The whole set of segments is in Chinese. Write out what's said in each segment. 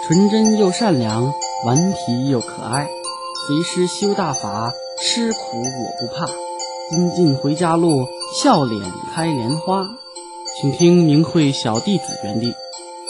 纯真又善良，顽皮又可爱。随师修大法，吃苦我不怕。金进回家路，笑脸开莲花。请听明慧小弟子原地。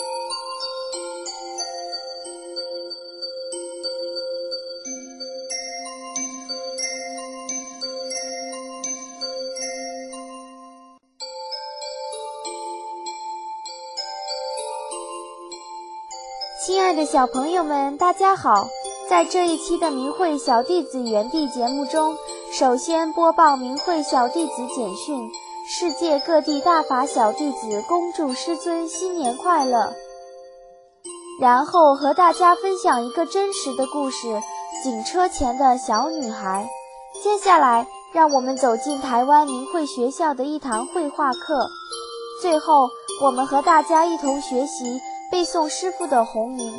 亲爱的小朋友们，大家好！在这一期的明慧小弟子园地节目中，首先播报明慧小弟子简讯：世界各地大法小弟子恭祝师尊新年快乐。然后和大家分享一个真实的故事——警车前的小女孩。接下来，让我们走进台湾明慧学校的一堂绘画课。最后，我们和大家一同学习背诵师父的弘名。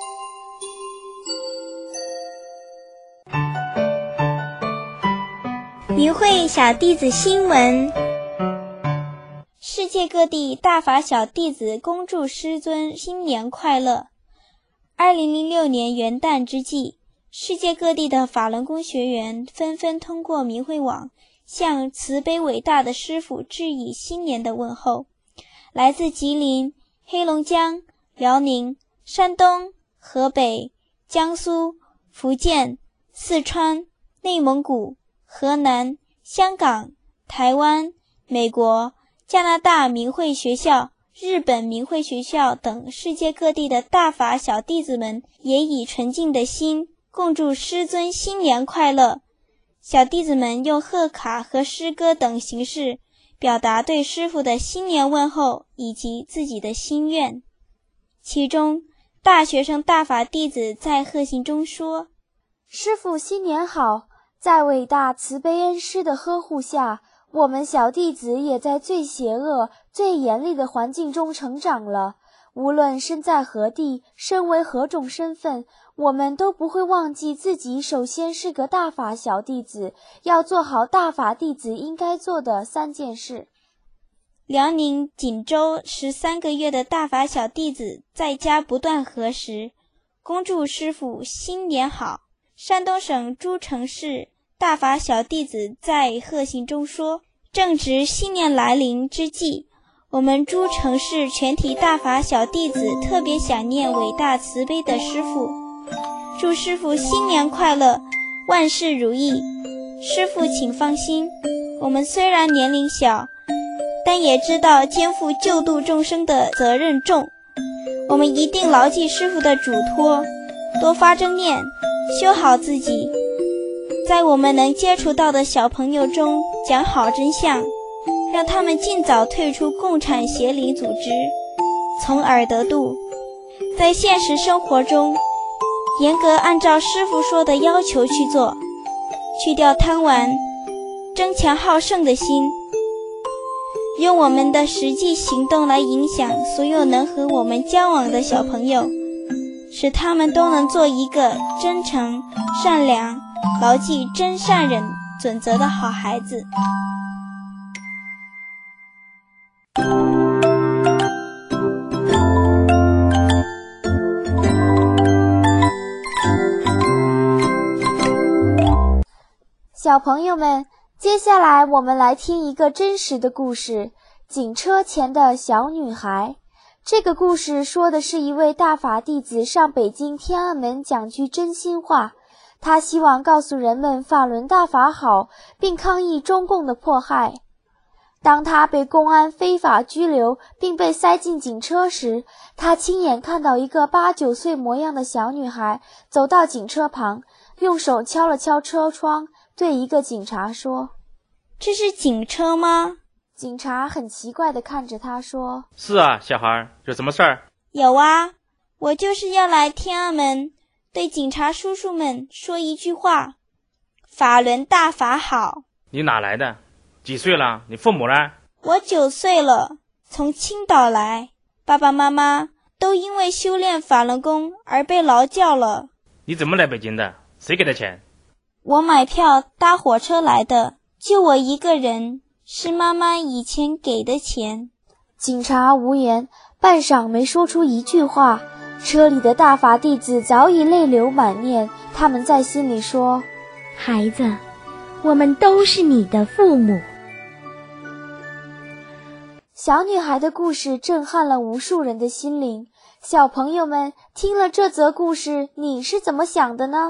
明慧小弟子新闻：世界各地大法小弟子恭祝师尊新年快乐。2006年元旦之际，世界各地的法轮功学员纷纷通过明慧网向慈悲伟大的师父致以新年的问候。来自吉林、黑龙江、辽宁、山东、河北、江苏、福建、四川、内蒙古、河南、香港、台湾、美国、加拿大明慧学校、日本明慧学校等世界各地的大法小弟子们也以纯净的心共祝师尊新年快乐。小弟子们用贺卡和诗歌等形式表达对师父的新年问候以及自己的心愿。其中，大学生大法弟子在贺信中说： 师父新年好，在伟大慈悲恩师的呵护下，我们小弟子也在最邪恶、最严厉的环境中成长了。无论身在何地，身为何种身份，我们都不会忘记自己首先是个大法小弟子，要做好大法弟子应该做的3件事。 辽宁锦州13个月的大法小弟子在家不断核实，恭祝师父新年好。山东省诸城市大法小弟子在贺信中说：正值新年来临之际，我们诸城市全体大法小弟子特别想念伟大慈悲的师父，祝师父新年快乐，万事如意。师父请放心，我们虽然年龄小，但也知道肩负救度众生的责任重，我们一定牢记师父的嘱托，多发正念，修好自己，在我们能接触到的小朋友中讲好真相，让他们尽早退出共产邪灵组织，从而得度。在现实生活中，严格按照师父说的要求去做，去掉贪玩，增强好胜的心，用我们的实际行动来影响所有能和我们交往的小朋友，使他们都能做一个真诚、善良、牢记真善忍准则的好孩子。 小朋友们，接下来我们来听一个真实的故事——警车前的小女孩。这个故事说的是一位大法弟子上北京天安门讲句真心话，他希望告诉人们法轮大法好，并抗议中共的迫害。当他被公安非法拘留并被塞进警车时，他亲眼看到一个8、9岁模样的小女孩走到警车旁，用手敲了敲车窗，对一个警察说： 这是警车吗？ 警察很奇怪地看着他说： 是啊，小孩，有什么事儿？ 有啊，我就是要来天安门对警察叔叔们说一句话：法轮大法好。 你哪来的？几岁了？你父母呢？ 我9岁了，从青岛来，爸爸妈妈都因为修炼法轮功而被劳教了。 你怎么来北京的？谁给的钱？ 我买票搭火车来的，就我一个人，是妈妈以前给的钱。 警察无言，半晌没说出一句话， 车里的大法弟子早已泪流满面，他们在心里说： 孩子，我们都是你的父母。 小女孩的故事震撼了无数人的心灵。小朋友们听了这则故事，你是怎么想的呢？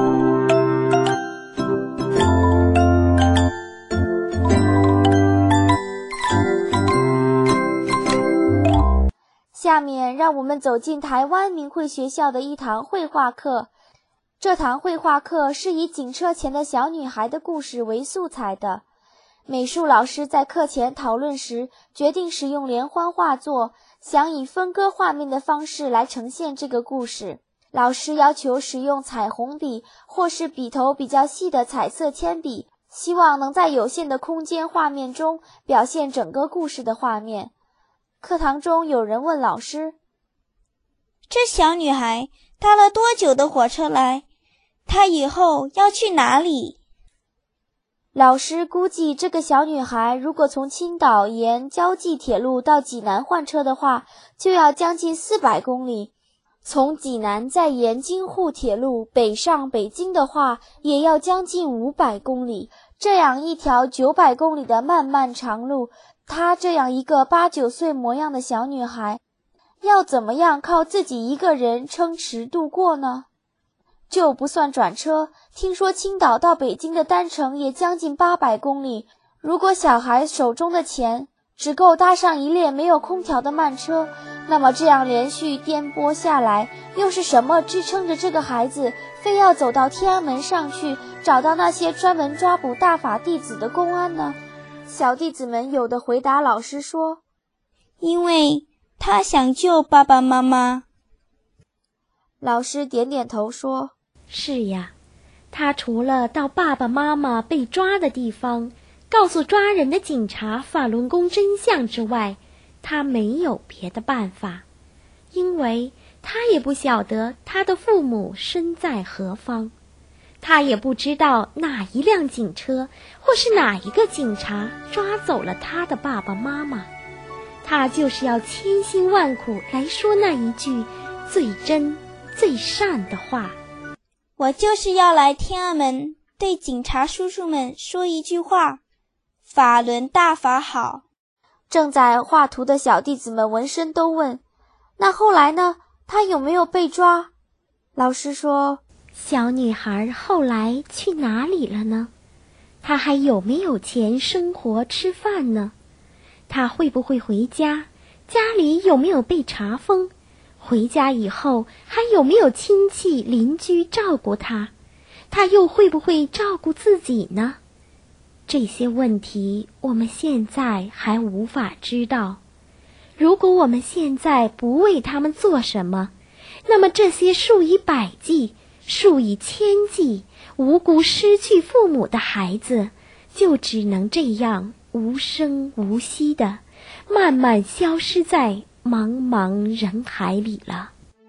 下面让我们走进台湾明慧学校的一堂绘画课。这堂绘画课是以警车前的小女孩的故事为素材的。美术老师在课前讨论时，决定使用连环画作，想以分割画面的方式来呈现这个故事。老师要求使用彩虹笔或是笔头比较细的彩色铅笔，希望能在有限的空间画面中表现整个故事的画面。课堂中有人问老师： 这小女孩搭了多久的火车来？她以后要去哪里？ 老师估计这个小女孩如果从青岛沿交际铁路到济南换车的话，就要将近400公里。从济南再沿京沪铁路北上北京的话，也要将近500公里。这样一条900公里的漫漫长路，她这样一个8、9岁模样的小女孩，要怎么样靠自己一个人撑持度过呢？就不算转车，听说青岛到北京的单程也将近800公里。如果小孩手中的钱只够搭上一列没有空调的慢车，那么这样连续颠簸下来，又是什么支撑着这个孩子非要走到天安门上去，找到那些专门抓捕大法弟子的公安呢？小弟子们有的回答老师说： 因为他想救爸爸妈妈。 老师点点头说： 是呀，他除了到爸爸妈妈被抓的地方告诉抓人的警察法轮功真相之外，他没有别的办法，因为他也不晓得他的父母身在何方，他也不知道哪一辆警车或是哪一个警察抓走了他的爸爸妈妈，他就是要千辛万苦来说那一句最真最善的话。 我就是要来天安门对警察叔叔们说一句话：法轮大法好。 正在画图的小弟子们闻声都问：那后来呢？他有没有被抓？老师说： 小女孩后来去哪里了呢？她还有没有钱生活吃饭呢？她会不会回家？家里有没有被查封？回家以后还有没有亲戚邻居照顾她？她又会不会照顾自己呢？这些问题我们现在还无法知道。如果我们现在不为他们做什么，那么这些数以百计、数以千计无辜失去父母的孩子，就只能这样无声无息地慢慢消失在茫茫人海里了。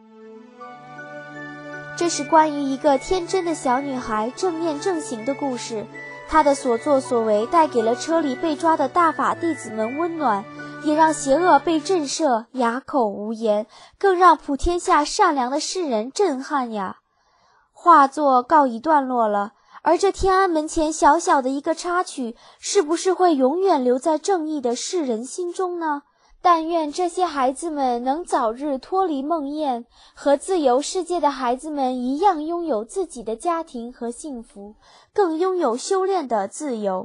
这是关于一个天真的小女孩正面正行的故事，她的所作所为带给了车里被抓的大法弟子们温暖，也让邪恶被震慑，哑口无言，更让普天下善良的世人震撼呀。画作告一段落了，而这天安门前小小的一个插曲，是不是会永远留在正义的世人心中呢？但愿这些孩子们能早日脱离梦魇，和自由世界的孩子们一样，拥有自己的家庭和幸福，更拥有修炼的自由。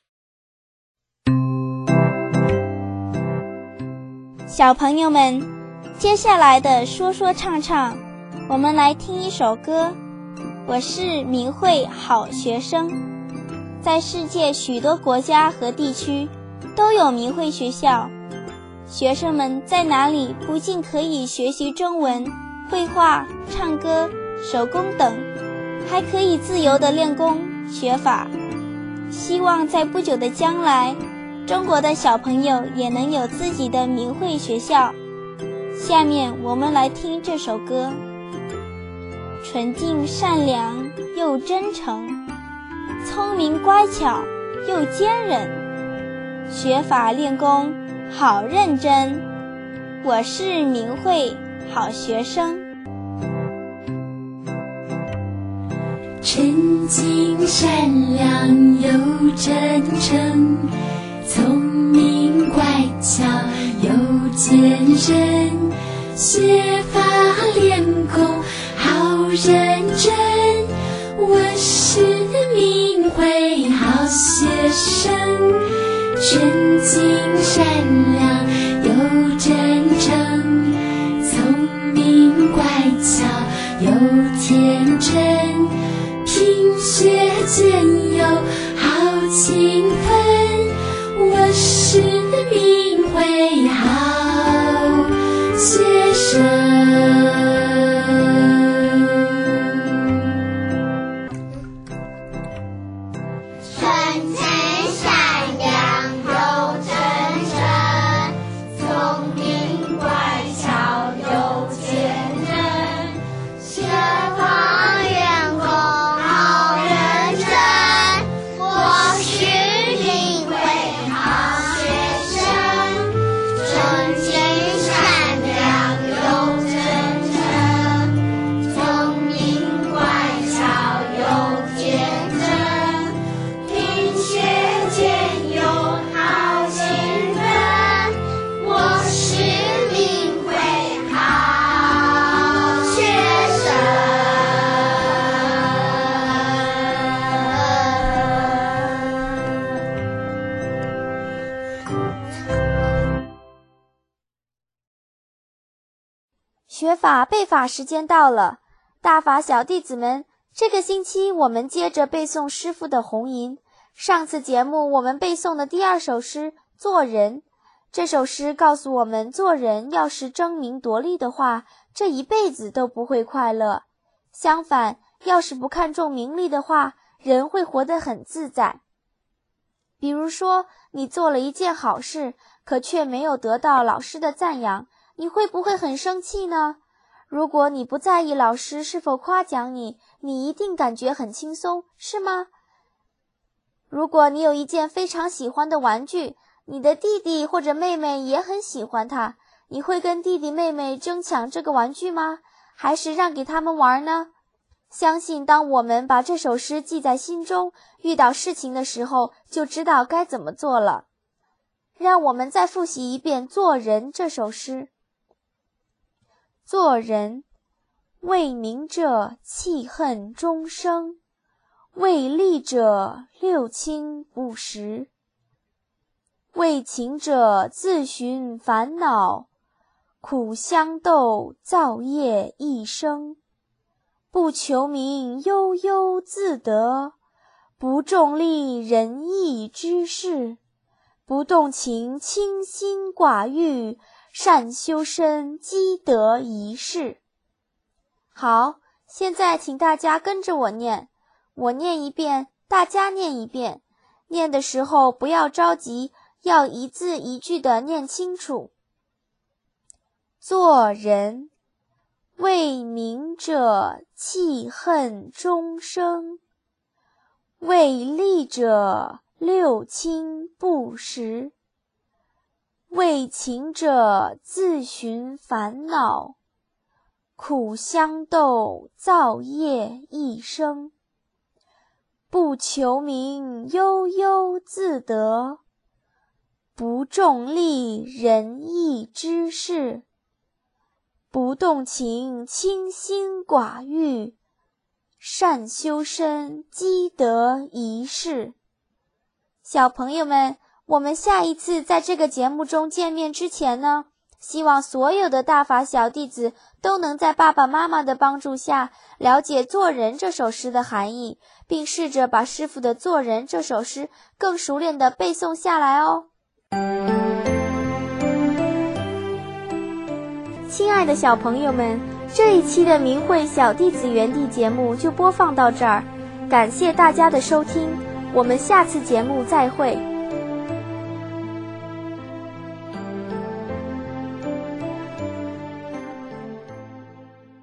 小朋友们，接下来的说说唱唱，我们来听一首歌。我是明慧好学生。在世界许多国家和地区都有明慧学校，学生们在哪里不仅可以学习中文、绘画、唱歌、手工等，还可以自由地练功学法。希望在不久的将来，中国的小朋友也能有自己的明慧学校。下面我们来听这首歌。纯净善良又真诚，聪明乖巧又坚韧，学法练功好认真。我是明慧好学生。 纯净善良又真诚，聪明乖巧又坚韧，学法练功好认真，我是明慧好学生。纯净善良又真诚，聪明乖巧又天真，品学兼优好勤奋，我是明慧好学生。 学法背法时间到了，大法小弟子们，这个星期我们接着背诵师父的红吟。上次节目我们背诵的第二首诗《做人》，这首诗告诉我们，做人要是争名夺利的话，这一辈子都不会快乐。相反，要是不看重名利的话，人会活得很自在。比如说，你做了一件好事，可却没有得到老师的赞扬，你会不会很生气呢？如果你不在意老师是否夸奖你，你一定感觉很轻松，是吗？如果你有一件非常喜欢的玩具，你的弟弟或者妹妹也很喜欢它，你会跟弟弟妹妹争抢这个玩具吗？还是让给他们玩呢？相信当我们把这首诗记在心中，遇到事情的时候就知道该怎么做了。让我们再复习一遍《做人》这首诗。做人，为民者弃恨终生，为利者六亲不识，为情者自寻烦恼，苦相斗造业一生。不求名悠悠自得，不重利仁义之事，不动情清心寡欲，善修身积德一世。好，现在请大家跟着我念，我念一遍，大家念一遍。念的时候不要着急，要一字一句地念清楚。做人，为民者弃恨终生，为利者六亲不识，为情者自寻烦恼，苦相斗造业一生。不求名悠悠自得，不重利仁义之事，不动情清心寡欲，善修身积德一世。小朋友们，我们下一次在这个节目中见面之前呢，希望所有的大法小弟子都能在爸爸妈妈的帮助下了解《做人》这首诗的含义，并试着把师父的《做人》这首诗更熟练地背诵下来哦。亲爱的小朋友们，这一期的明慧小弟子园地节目就播放到这儿，感谢大家的收听，我们下次节目再会。